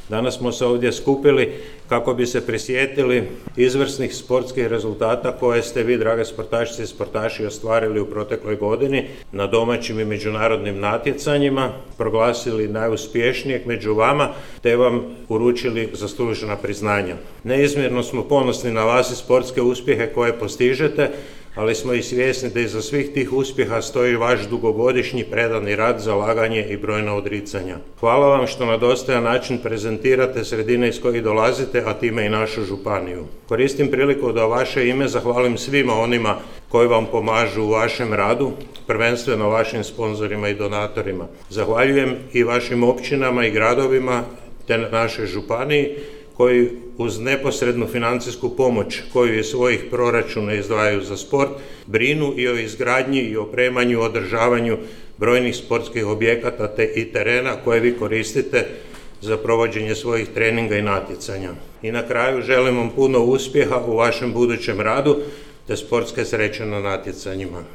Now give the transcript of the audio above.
Danas smo se ovdje skupili kako bi se prisjetili izvrsnih sportskih rezultata koje ste vi, drage sportašice i sportaši, ostvarili u protekloj godini na domaćim i međunarodnim natjecanjima, proglasili najuspješnijeg među vama te vam uručili zaslužena priznanja. Neizmjerno smo ponosni na vas i sportske uspjehe koje postižete, ali smo i svjesni da iza svih tih uspjeha stoji vaš dugogodišnji predani rad, zalaganje i brojna odricanja. Hvala vam što na dostojan način prezentirate sredine iz kojih dolazite, a time i našu županiju. Koristim priliku da u vaše ime zahvalim svima onima koji vam pomažu u vašem radu, prvenstveno vašim sponzorima i donatorima. Zahvaljujem i vašim općinama i gradovima te našoj županiji koji uz neposrednu financijsku pomoć koju iz svojih proračuna izdvajaju za sport, brinu i o izgradnji i opremanju i održavanju brojnih sportskih objekata i terena koje vi koristite za provođenje svojih treninga i natjecanja. I na kraju želim vam puno uspjeha u vašem budućem radu te sportske sreće na natjecanjima.